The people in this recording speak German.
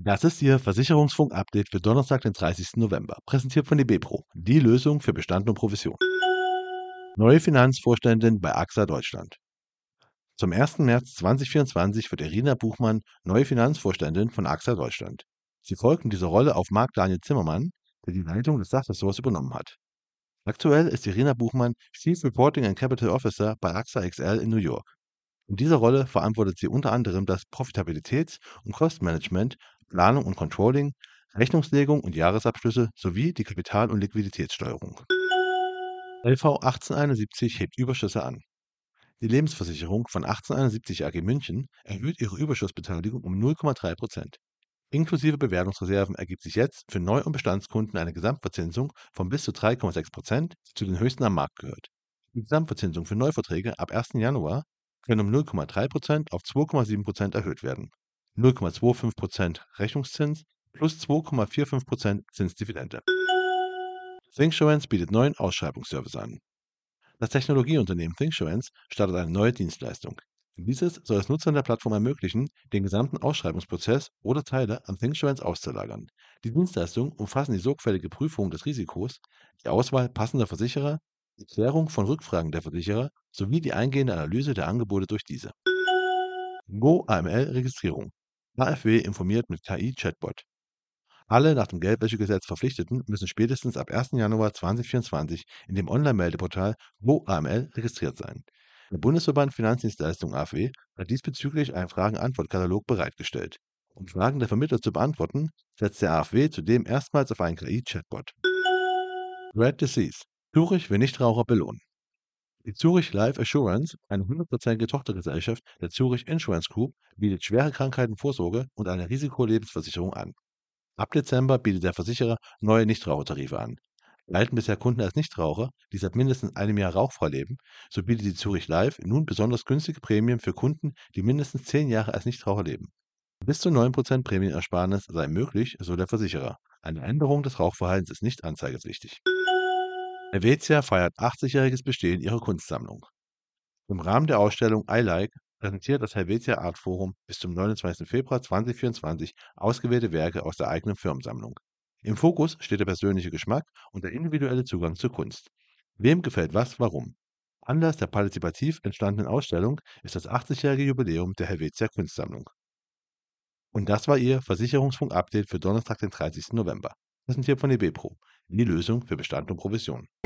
Das ist Ihr Versicherungsfunk-Update für Donnerstag, den 30. November, präsentiert von DB Pro, die Lösung für Bestand und Provision. Neue Finanzvorständin bei AXA Deutschland. Zum 1. März 2024 wird Irina Buchmann neue Finanzvorständin von AXA Deutschland. Sie folgt in dieser Rolle auf Marc Daniel Zimmermann, der die Leitung des Sachressorts übernommen hat. Aktuell ist Irina Buchmann Chief Reporting and Capital Officer bei AXA XL in New York. In dieser Rolle verantwortet sie unter anderem das Profitabilitäts- und Kostenmanagement, Planung und Controlling, Rechnungslegung und Jahresabschlüsse sowie die Kapital- und Liquiditätssteuerung. LV 1871 hebt Überschüsse an. Die Lebensversicherung von 1871 AG München erhöht ihre Überschussbeteiligung um 0,3%. Inklusive Bewertungsreserven ergibt sich jetzt für Neu- und Bestandskunden eine Gesamtverzinsung von bis zu 3,6%, die zu den höchsten am Markt gehört. Die Gesamtverzinsung für Neuverträge ab 1. Januar können um 0,3% auf 2,7% erhöht werden. 0,25% Rechnungszins plus 2,45% Zinsdividende. ThinkSurance bietet neuen Ausschreibungsservice an. Das Technologieunternehmen ThinkSurance startet eine neue Dienstleistung. Dieses soll es Nutzern der Plattform ermöglichen, den gesamten Ausschreibungsprozess oder Teile an ThinkSurance auszulagern. Die Dienstleistungen umfassen die sorgfältige Prüfung des Risikos, die Auswahl passender Versicherer, die Klärung von Rückfragen der Versicherer sowie die eingehende Analyse der Angebote durch diese. Go-AML-Registrierung. KfW informiert mit KI-Chatbot. Alle nach dem Geldwäschegesetz Verpflichteten müssen spätestens ab 1. Januar 2024 in dem Online-Meldeportal GoAML registriert sein. Der Bundesverband Finanzdienstleistungen AfW hat diesbezüglich einen Fragen-Antwort-Katalog bereitgestellt. Um Fragen der Vermittler zu beantworten, setzt der AfW zudem erstmals auf einen KI-Chatbot. Red Disease. Zurich will Nichtraucher belohnen. Die Zurich Life Assurance, eine 100%ige Tochtergesellschaft der Zurich Insurance Group, bietet schwere Krankheitenvorsorge und eine Risikolebensversicherung an. Ab Dezember bietet der Versicherer neue Nichtrauchertarife an. Galten bisher Kunden als Nichtraucher, die seit mindestens einem Jahr rauchfrei leben, so bietet die Zurich Life nun besonders günstige Prämien für Kunden, die mindestens 10 Jahre als Nichtraucher leben. Bis zu 9% Prämienersparnis sei möglich, so der Versicherer. Eine Änderung des Rauchverhaltens ist nicht anzeigepflichtig. Helvetia feiert 80-jähriges Bestehen ihrer Kunstsammlung. Im Rahmen der Ausstellung I Like präsentiert das Helvetia Art Forum bis zum 29. Februar 2024 ausgewählte Werke aus der eigenen Firmensammlung. Im Fokus steht der persönliche Geschmack und der individuelle Zugang zur Kunst. Wem gefällt was, warum? Anlass der partizipativ entstandenen Ausstellung ist das 80-jährige Jubiläum der Helvetia Kunstsammlung. Und das war Ihr Versicherungsfunk-Update für Donnerstag, den 30. November. Präsentiert von DB Pro, die Lösung für Bestand und Provision.